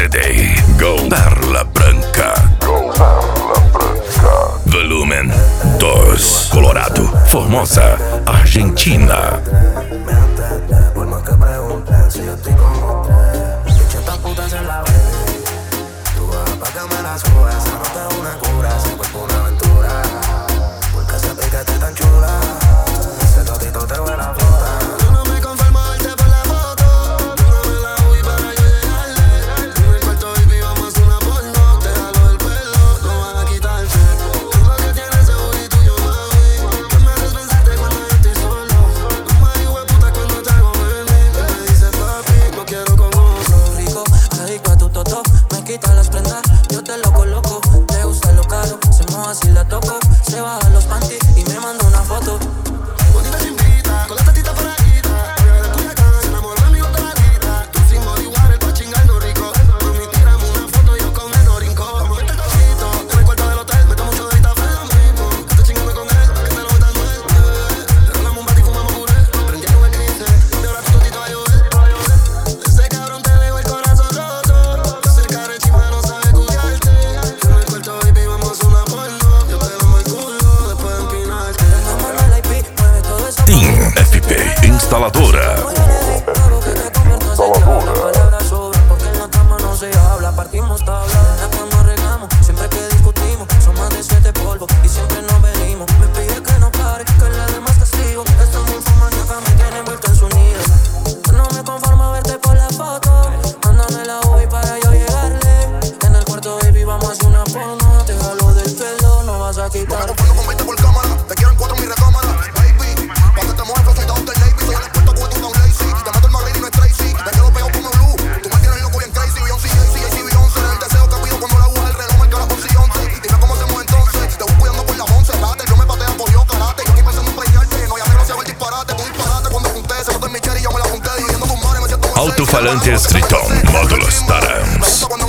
CD Go Perla Branca. Volumen 2. Colorado, Formosa, Argentina. Por más que pregunten si yo estoy como usted. 80 putas en la baby. Tú vas pa' que me la subas. Esa nota es una cura, ese cuerpo una aventura. Porque ese piquete tan chula. Ese totito te huele a fruta. Yo no me conformo a verte por la foto. Póngame la UI para yo llegarle. En el cuarto baby vamos a hacer una porno. Te jalo el pelo, no vas a quitarte. Tú lo que tienes ese booty tuyo, mami. Que me haces pensarte cuando yo estoy solo. No me digo de puta cuando te hago venir. Y me dices papi, no quiero con oso. Rico, adicto a tu toto. Me quita las prendas, yo te lo coloco. Te gusta lo caro, se moja si la toco. Se baja los panties y me manda una foto. Bonita chimbita, con la tatita paradita. De Culiacán, se enamoró de mi botadita. Tú sin body water, pa' chingarnos rico. Mami, tírame una foto, yo con el orinco. Vamos a verte el cosito, en el cuarto del hotel. Me tomo mucho de ahorita, fue lo mismo. Estoy chingando con él, pa' que te lo metas nuez. Regalamos un bate y fumamos puré. Prendieron el grise, de ahora tu totito va a llover. Ese cabrón te dejó el corazón roto. Ese cara chima no sabe cuidarte. En el cuarto baby vamos a hacer una porno. Yo te lo el culo, después de empinarte. Team FP Instaladora. Partimos tabla, la cama regamos. Siempre que discutimos, son más de 7 polvos y siempre nos venimos. Me pide que no pare, que le dé más castigo. Esta ninfomaníaca me tiene envuelto en su nido. Yo no me conformo a verte por la foto. Mándame la UBI para yo llegarle. En el cuarto baby vamos a hacer una porno. Te jalo del pelo, no vas a quitar. No me confundo con 20 por cámara. Te quiero en 4 mi recámara. Baby, cuando te mueves soy Dr. Navy. Soy el experto con tu Don Lazy. Te meto el Madrid y no es Tracy. Te quedo pegado como Blue. Tú me tienes loco bien crazy. Beyoncé, Jay-Z, Beyoncé. El deseo que pido cuando la aguja del reloj marca las 11 y 11. Dime cómo hacemos entonces. Te voy cuidando por las 11. Rate, yo me patea por yo karate. Yo aquí pensando en preñarte. No, ya no se hago el disparate. Tu disparate cuando junté. Se botó en mi cherry y yo me la junté. Dividiendo tus mares me siento un Alto-falantes Triton, módulos Tarams.